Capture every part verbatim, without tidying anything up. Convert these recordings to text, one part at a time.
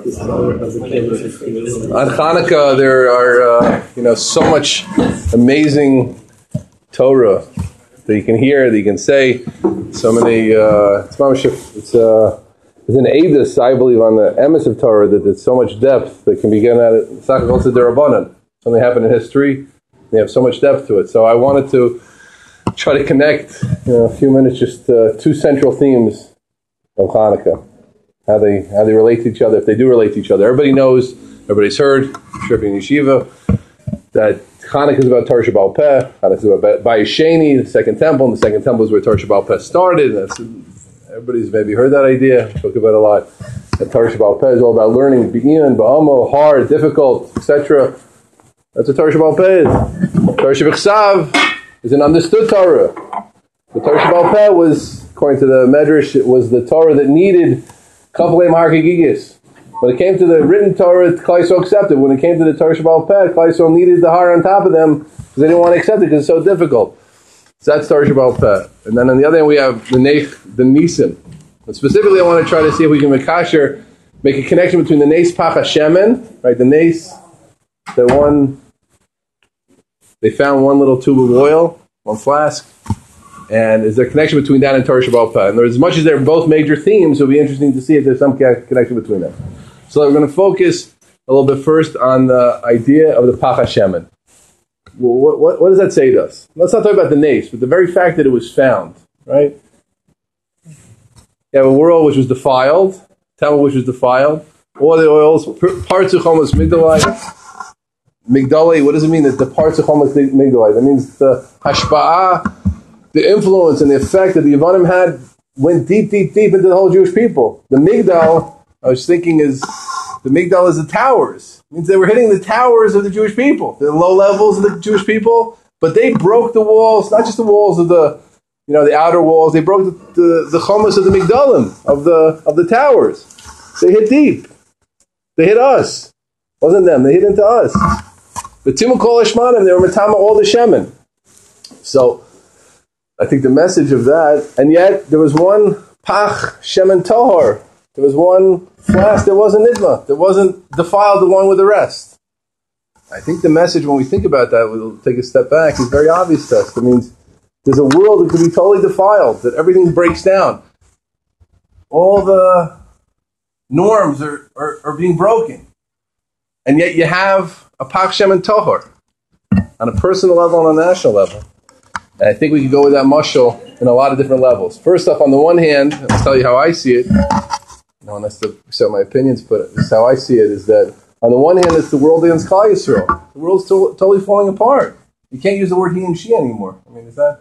On Hanukkah, there are uh, you know so much amazing Torah that you can hear, that you can say. So many. Uh, it's it's uh, it's an edus, I believe, on the emes of Torah that there's so much depth that can be given at it. Sakakol Derabanan. Something happened in history. They have so much depth to it. So I wanted to try to connect, you know, a few minutes, just uh, two central themes of Hanukkah. How they how they relate to each other, if they do relate to each other. Everybody knows, everybody's heard, Shripi and Yeshiva, that Hanukkah is about Torah Sheba'al Peh. Hanukkah is about Bayis Sheni, the second temple, and the second temple is where Torah Sheba'al Peh started. That's, everybody's maybe heard that idea, spoke about it a lot. That Torah Sheba'al Peh is all about learning, Be'in, Ba'amo, hard, difficult, et cetera. That's what Torah Sheba'al Peh is. Torah Shebechsav is an understood Torah. The Torah Sheba'al Peh was, according to the Medrash, it was the Torah that needed Kavalei Mahar Gigis. When it came to the written Torah, Klal Yisrael accepted. When it came to the Torah Sheba'al Peh, Klal Yisrael needed the har on top of them because they didn't want to accept it because it's so difficult. So that's Torah Sheba'al Peh. And then on the other hand, we have the Nech, the Nisim. And specifically, I want to try to see if we can make kasher, make a connection between the Nes Pach HaShemen, right? The Nes, the one, they found one little tube of oil, one flask. And is there a connection between that and Torah Sheba'al Peh? And as much as they're both major themes, it'll be interesting to see if there's some connection between them. So we're going to focus a little bit first on the idea of the Pach HaShemen. Well, what, what, what does that say to us? Let's not talk about the Nes, but the very fact that it was found, right? You have a world which was defiled, temple which was defiled, all the oils, parts of Chomas Migdalite. Migdalite, what does it mean that the parts of Chomas Migdalite? That means the Hashpa'ah, the influence and the effect that the Yevanim had went deep, deep, deep into the whole Jewish people. The Migdal, I was thinking, is the Migdal is the towers. It means they were hitting the towers of the Jewish people, the low levels of the Jewish people, but they broke the walls, not just the walls of the, you know, the outer walls. They broke the the, the chomas of the Migdalim, of the of the towers. They hit deep. They hit us. It wasn't them. They hit into us. The Timukol Eshmanim, they were Matama all the Shemen. So I think the message of that, and yet there was one Pach Shemen Tohar. There was one flask that wasn't Nidma, that wasn't defiled along with the rest. I think the message, when we think about that, we'll take a step back, is very obvious to us. It means there's a world that could be totally defiled, that everything breaks down. All the norms are, are, are being broken. And yet you have a Pach Shemen Tohar on a personal level and on a national level. And I think we could go with that mashal in a lot of different levels. First off, on the one hand, I'll tell you how I see it. No one has to accept my opinions, but this is how I see it, is that on the one hand, it's the world against Klal Yisrael. The world's to- totally falling apart. You can't use the word he and she anymore. I mean, is that...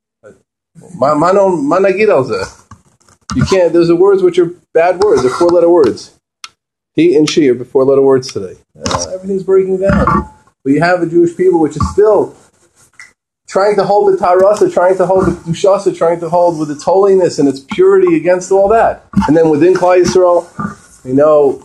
Managid al zeh. You can't... There's the words which are bad words. They're four-letter words. He and she are four-letter words today. Uh, everything's breaking down. But you have a Jewish people which is still trying to hold the Tarasa, trying to hold the Kedushasa, trying to hold with its holiness and its purity against all that. And then within Klal Yisrael, we know,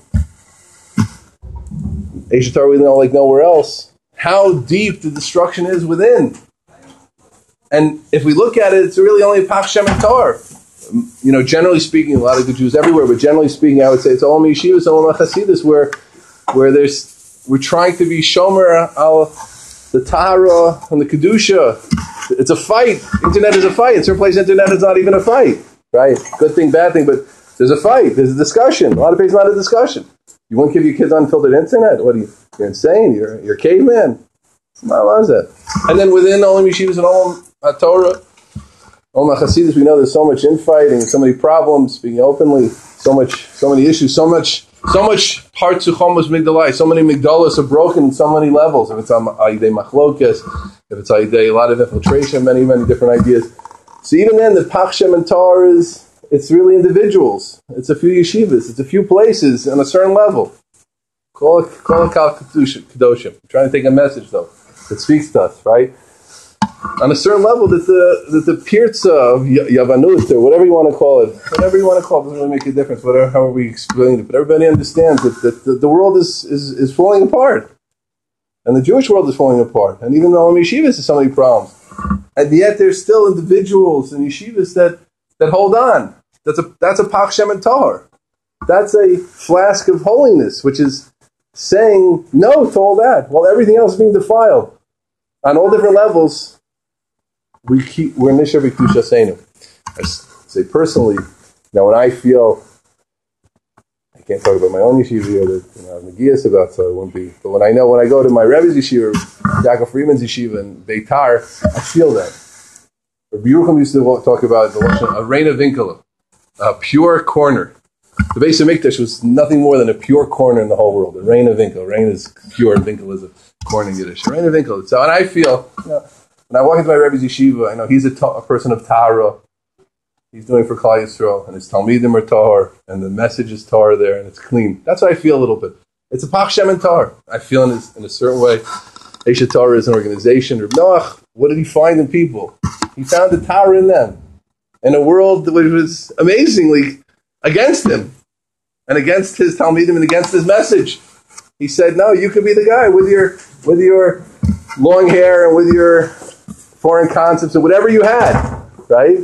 Eshetar, we know like nowhere else, how deep the destruction is within. And if we look at it, it's really only a Pach Shemen Tohar. You know, generally speaking, a lot of good Jews everywhere, but generally speaking, I would say it's all Yeshivas, all Chasidus, where, where there's, we're trying to be Shomer al the Tahara and the Kedusha. It's a fight. Internet is a fight. In certain places, internet is not even a fight. Right? Good thing, bad thing, but there's a fight. There's a discussion. A lot of places, not a discussion. You won't give your kids unfiltered internet? What are you? You're insane. You're you're a caveman. What is that? And then within Olam Yeshivas and Olam HaTorah, Olam HaChasidus, we know there's so much infighting, so many problems, speaking openly, so much, so many issues, so much So much parts of Chomas Migdalai, so many Migdalas are broken in so many levels. If it's on Aidei Machlokes, if it's Aidei, a lot of infiltration, many, many different ideas. So even then, the Pach Shemen Tohar is, it's really individuals. It's a few yeshivas. It's a few places on a certain level. Call it, call it Kal Kedoshim. I'm trying to take a message, though, that speaks to us, right? On a certain level, that the that the pirza of Yavanut, or whatever you want to call it, whatever you want to call it, doesn't really make a difference, whatever, however we explain it. But everybody understands that, that the, the world is, is, is falling apart. And the Jewish world is falling apart. And even though in yeshivas there's so many problems. And yet there's still individuals in yeshivas that, that hold on. That's a that's a Pach Shemen Tohar. That's a flask of holiness, which is saying no to all that, while everything else is being defiled. On all different levels, we keep, we're Nishar B'Kedusha Seinu. I say personally, now when I feel, I can't talk about my own yeshiva here, that you know, I'm Nagias about, so it won't be, but when I know, when I go to my Rebbe's yeshiva, Yaakov Friedman's yeshiva in Beitar, I feel that. Rabbi Yerucham used to talk about the a reina vinkela, a pure corner. The Beis HaMikdash was nothing more than a pure corner in the whole world. A reina vinkel. Reina is pure, and vinkel is a corner in Yiddish. A reina vinkel. So, and I feel, you know, when I walk into my Rebbe's yeshiva, I know he's a, ta- a person of Tahara. He's doing for Klal Yisrael, and his Talmidim are Tahar, and the message is Tahar there, and it's clean. That's what I feel a little bit. It's a Pach Shem and Tahar. I feel in, his, in a certain way. Eshet Tahar is an organization. Reb Noach, what did he find in people? He found the Tahar in them, in a world which was amazingly against him, and against his Talmidim, and against his message. He said, no, you could be the guy with your with your long hair and with your foreign concepts and whatever you had, right?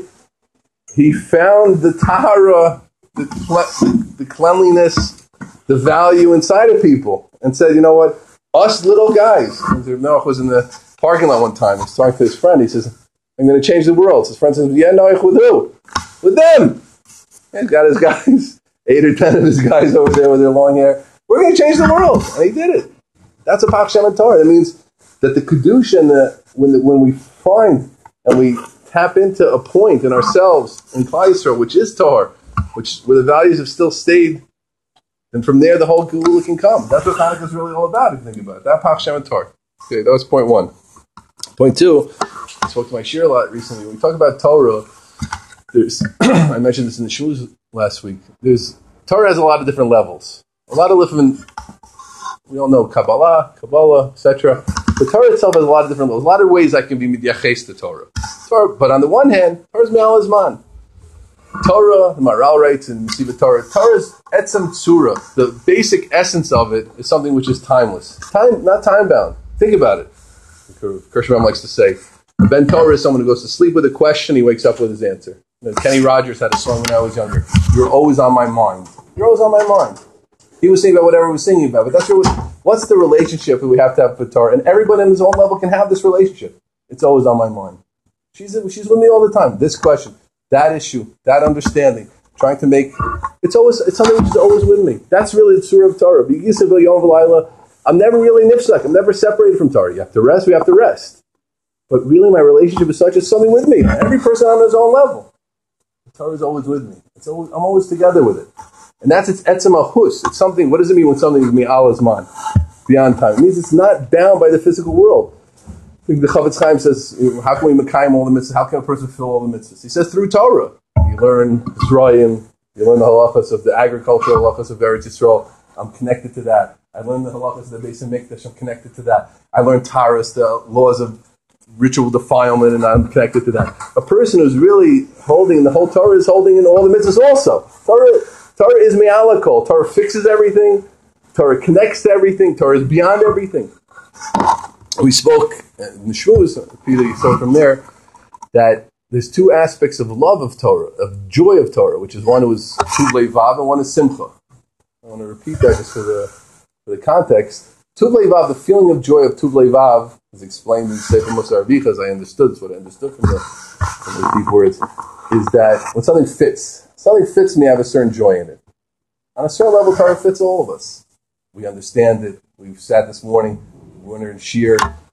He found the tahara, the, cle- the cleanliness, the value inside of people, and said, you know what, us little guys. Noach was in the parking lot one time. He was talking to his friend. He says, I'm going to change the world. His friend says, yeah, Noach, with who? With them. And he's got his guys, eight or ten of his guys over there with their long hair. We're going to change the world. And he did it. That's a Pach Shem and Torah. That means that the Kedusha, and the, when, the, when we find and we tap into a point in ourselves in Klal Yisrael, which is Torah, which where the values have still stayed, and from there the whole Geula can come. That's what Hanukkah is really all about, if you think about it. That Pach Shem and Torah. Okay, that was point one. Point two, I spoke to my shir a lot recently. When we talk about Torah, there's I mentioned this in the shuls last week. There's Torah has a lot of different levels. A lot of different, we all know Kabbalah, Kabbalah, et cetera. The Torah itself has a lot of different levels. A lot of ways that can be midyaches to Torah. Torah. But on the one hand, Torah is me'al hazman. Torah, the Maral writes in Mesiva Torah, Torah is etzem tzura. The basic essence of it is something which is timeless. Time, not time-bound. Think about it. Kirschbaum likes to say, Ben Torah is someone who goes to sleep with a question, he wakes up with his answer. You know, Kenny Rogers had a song when I was younger. You're always on my mind. You're always on my mind. He was singing about whatever he was singing about, but that's what, what's the relationship that we have to have with Torah? And everybody in his own level can have this relationship. It's always on my mind. She's she's with me all the time. This question, that issue, that understanding, trying to make, it's always it's something which is always with me. That's really the surah of Torah. I'm never really nifsak. I'm never separated from Torah. You have to rest, we have to rest. But really my relationship is such as something with me. Every person on his own level. The Torah is always with me. It's always, I'm always together with it. And that's its etzem ahus. It's something, what does it mean when something is me'al hazman, beyond time? It means it's not bound by the physical world. I think the Chavetz Chaim says, how can we mekayim all the mitzvahs? How can a person fill all the mitzvahs? He says through Torah. You learn Zrayim, you learn the halachas of the agricultural halachas of Eretz Yisrael. I'm connected to that. I learn the halachas of the Beis HaMikdash. I'm connected to that. I learn Taras, the laws of ritual defilement, and I'm connected to that. A person who's really holding, the whole Torah is holding in all the mitzvahs also. Torah, Torah is me'alakol. Torah fixes everything. Torah connects to everything. Torah is beyond everything. We spoke in the Shmuz, Peter, you saw from there, that there's two aspects of love of Torah, of joy of Torah, which is one is Tuv Levav and one is Simcha. I want to repeat that just for the, for the context. Tuv Levav, the feeling of joy of Tuv Levav, is explained in Sefer Mosar Avicha, as I understood, that's what I understood from the, from the deep words, is that when something fits, something fits me, I have a certain joy in it. On a certain level, Torah fits all of us. We understand it. We've sat this morning, we were in Shir,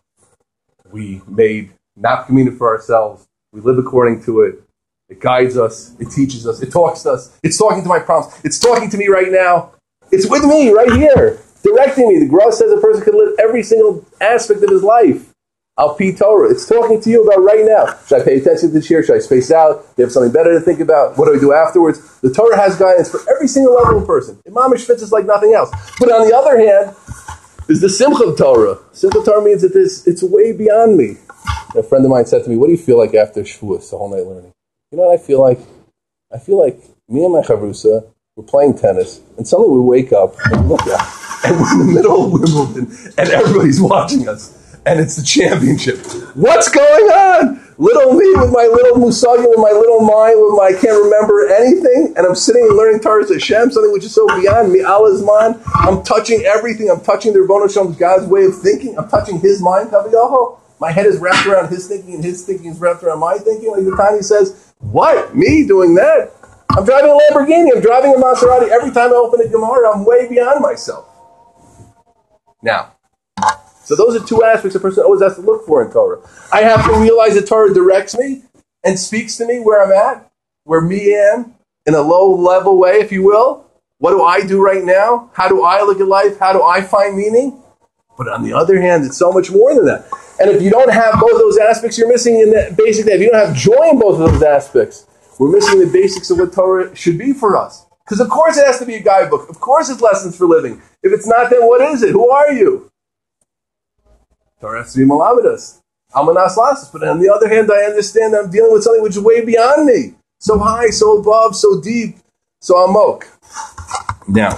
we made nafkamina for ourselves, we live according to it, it guides us, it teaches us, it talks to us, it's talking to my prompts, it's talking to me right now, it's with me right here, directing me. The Gra says a person can live every single aspect of his life. Al Pi Torah. It's talking to you about right now. Should I pay attention to the shir? Should I space out? Do you have something better to think about? What do I do afterwards? The Torah has guidance for every single level of person. Imamish fits us like nothing else. But on the other hand, is the Simcha of Torah. Simcha of Torah means that this, it's way beyond me. And a friend of mine said to me, what do you feel like after Shavuos, the whole night learning? You know what I feel like? I feel like me and my chavrusa, we're playing tennis, and suddenly we wake up and look out, and we're in the middle of Wimbledon, and everybody's watching us, and it's the championship. What's going on? Little me with my little musagim, with my little mind, with my I can't remember anything, and I'm sitting and learning Torah Hashem, something which is so beyond me, Allah's mind. I'm touching everything. I'm touching the Rebbeinu Shalom's God's way of thinking. I'm touching His mind. My head is wrapped around His thinking, and His thinking is wrapped around my thinking. Like the Tanya says, what? Me doing that? I'm driving a Lamborghini. I'm driving a Maserati. Every time I open a Gemara, I'm way beyond myself. Now, so those are two aspects a person always has to look for in Torah. I have to realize that Torah directs me and speaks to me where I'm at, where me am, in a low-level way, if you will. What do I do right now? How do I look at life? How do I find meaning? But on the other hand, it's so much more than that. And if you don't have both those aspects, you're missing in the basic. If you don't have joy in both of those aspects, we're missing the basics of what Torah should be for us. Because of course it has to be a guidebook. Of course it's lessons for living. If it's not, then what is it? Who are you? Torah has to be malavidas. Almanas lasas. But on the other hand, I understand that I'm dealing with something which is way beyond me. So high, so above, so deep, so amok. Now,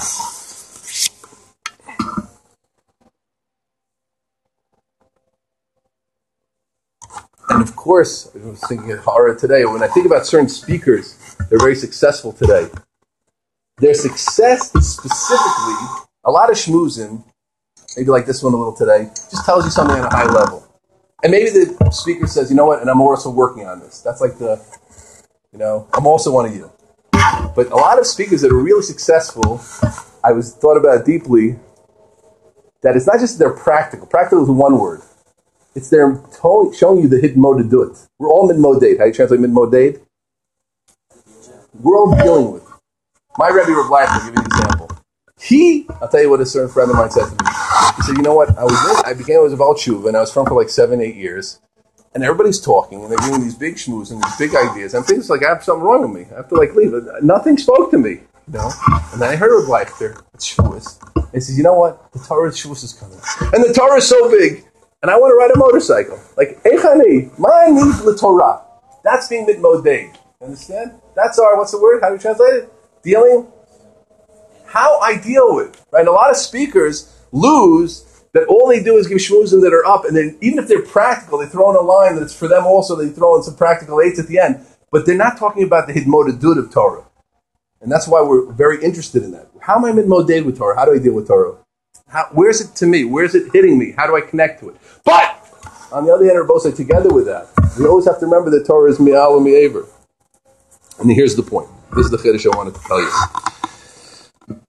and of course, I was thinking of Hara today, when I think about certain speakers, they're very successful today. Their success is specifically, a lot of shmoozim, maybe like this one a little today, just tells you something on a high level. And maybe the speaker says, you know what, and I'm also working on this. That's like the, you know, I'm also one of you. But a lot of speakers that are really successful, I was thought about deeply, that it's not just they're practical. Practical is one word. It's they're totally showing you the hidden mode to do it. We're all mid-modate. How do you translate mid-modate? We're all dealing with it. My Rebbe Rav Leiter, I'll give you an example. He, I'll tell you what a certain friend of mine said to me. He said, you know what, I was in, I began with Baal Tshuva, and I was from for like seven, eight years, and everybody's talking, and they're doing these big shmoos and these big ideas. I'm thinking, it's like, I have something wrong with me. I have to like leave. Nothing spoke to me, you know? And then I heard Rav Leiter, it's Shavuos. And he says, you know what, the Torah Shavuos is coming. And the Torah is so big, and I want to ride a motorcycle. Like, Eichani, my need the Torah. That's being mid-modate. Understand? That's our, what's the word? How do you translate it? Dealing? How I deal with. Right? And a lot of speakers lose that all they do is give shmuzim that are up, and then even if they're practical, they throw in a line that it's for them also, they throw in some practical aids at the end. But they're not talking about the hidmodadut of Torah. And that's why we're very interested in that. How am I mid-modate with Torah? How do I deal with Torah? How, where's it to me? Where's it hitting me? How do I connect to it? But, on the other hand, we're both say together with that. We always have to remember that Torah is mi'al and mi'aver. And here's the point. This is the chiddush I wanted to tell you.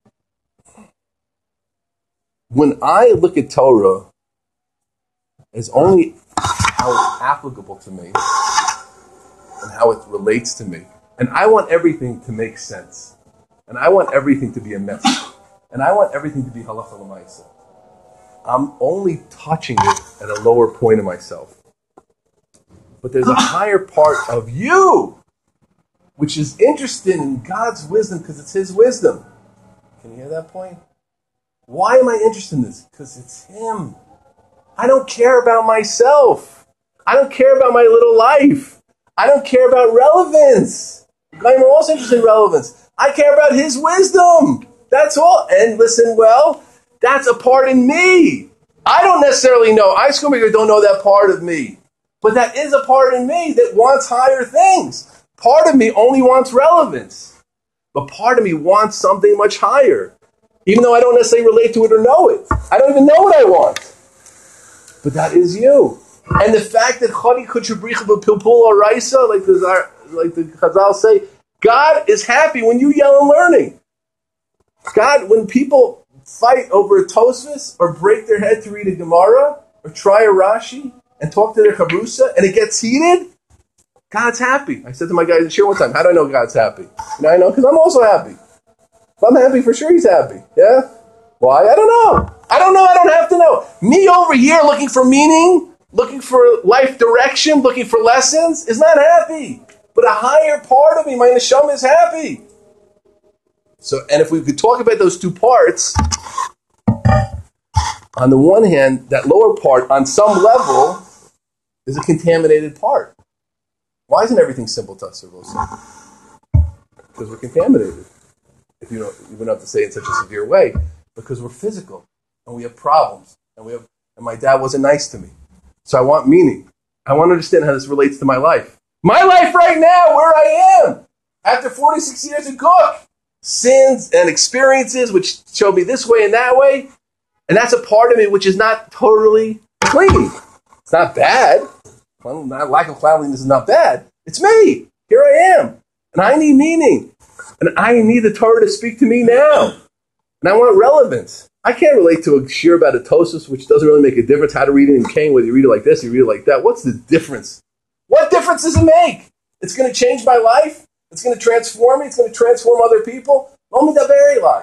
When I look at Torah as only how it's applicable to me and how it relates to me, and I want everything to make sense, and I want everything to be a message, and I want everything to be halacha l'maisa, I'm only touching it at a lower point of myself. But there's a higher part of you which is interested in God's wisdom because it's His wisdom. Can you hear that point? Why am I interested in this? Because it's Him. I don't care about myself. I don't care about my little life. I don't care about relevance. I'm also interested in relevance. I care about His wisdom. That's all. And listen well, that's a part in me. I don't necessarily know. I don't know that part of me. But that is a part in me that wants higher things. Part of me only wants relevance. But part of me wants something much higher. Even though I don't necessarily relate to it or know it. I don't even know what I want. But that is you. And the fact that Chadi Kuchabricha B'Pilpul Araisa, like the like the Chazal say, God is happy when you yell and learning. God, when people fight over a Tosfos or break their head to read a Gemara or try a Rashi and talk to their Chabrusa and it gets heated, God's happy. I said to my guys at Shir one time, how do I know God's happy? You know, I know because I'm also happy. If I'm happy, for sure He's happy. Yeah? Why? I don't know. I don't know. I don't have to know. Me over here looking for meaning, looking for life direction, looking for lessons, is not happy. But a higher part of me, my neshama, is happy. So, and if we could talk about those two parts, on the one hand, that lower part, on some level, is a contaminated part. Why isn't everything simple to us, because we're contaminated. If you don't, you wouldn't have to say it in such a severe way, because we're physical and we have problems, and we have, and my dad wasn't nice to me, so I want meaning. I want to understand how this relates to my life. My life right now, where I am, after forty-six years of cook, sins and experiences which show me this way and that way, and that's a part of me which is not totally clean. It's not bad. Not lack of cleanliness is not bad. It's me. Here I am. And I need meaning. And I need the Torah to speak to me now. And I want relevance. I can't relate to a shir about a Tosfos, which doesn't really make a difference how to read it in Cain, whether you read it like this or you read it like that. What's the difference? What difference does it make? It's going to change my life. It's going to transform me. It's going to transform other people. Only the very life.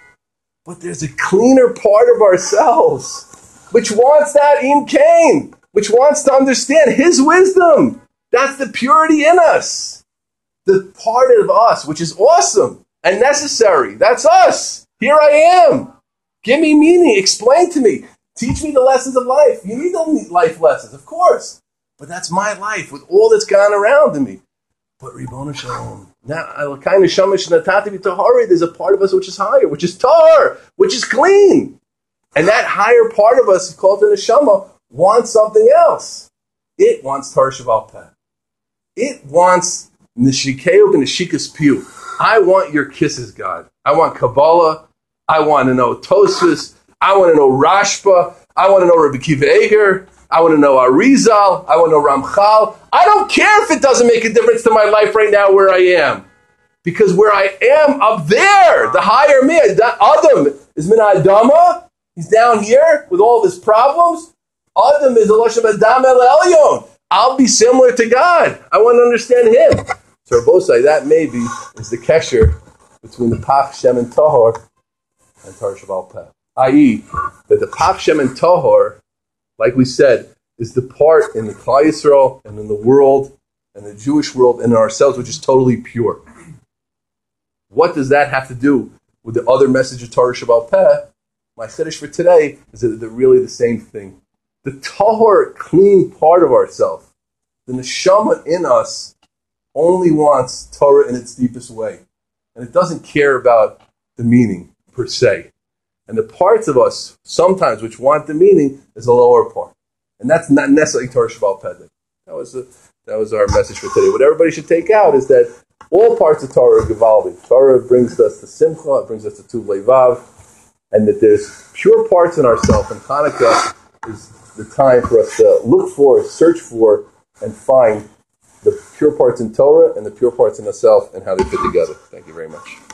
But there's a cleaner part of ourselves, which wants that in Cain, which wants to understand his wisdom. That's the purity in us. The part of us, which is awesome and necessary. That's us. Here I am. Give me meaning. Explain to me. Teach me the lessons of life. You need the life lessons, of course. But that's my life with all that's gone around in me. But Ribono Shalom. Now, there's a part of us which is higher, which is tar, which is clean. And that higher part of us, called the neshama, wants something else. It wants tar shaval peh. It wants neshikeu b'neshikas piu. I want your kisses, God. I want Kabbalah. I want to know Tosfos. I want to know Rashba. I want to know Rabbi Akiva Eiger. I want to know Arizal. I want to know Ramchal. I don't care if it doesn't make a difference to my life right now where I am. Because where I am up there, the higher me, Adam is min Adama. He's down here with all of his problems. Adam is Eloshim Adam El Elyon. I'll be similar to God. I want to understand him. So Rabosai, that maybe is the kesher between the Pach, Shem, and Tahor and Tar Shaval Peh. that is, that the Pach, Shem, and Tahor, like we said, is the part in the Klal Yisrael and in the world and the Jewish world and in ourselves which is totally pure. What does that have to do with the other message of Torah Shabbal Peh? My chiddush for today is that they're really the same thing. The tahor, clean part of ourselves, the neshama in us, only wants Torah in its deepest way. And it doesn't care about the meaning per se. And the parts of us, sometimes, which want the meaning, is a lower part. And that's not necessarily Torah Shabbal Peh. That was, a, that was our message for today. What everybody should take out is that all parts of Torah are Gevaldi. Torah brings us to Simcha, it brings us to Tuv Levav, and that there's pure parts in ourselves, and Hanukkah is the time for us to look for, search for, and find the pure parts in Torah and the pure parts in ourselves and how they fit together. Thank you very much.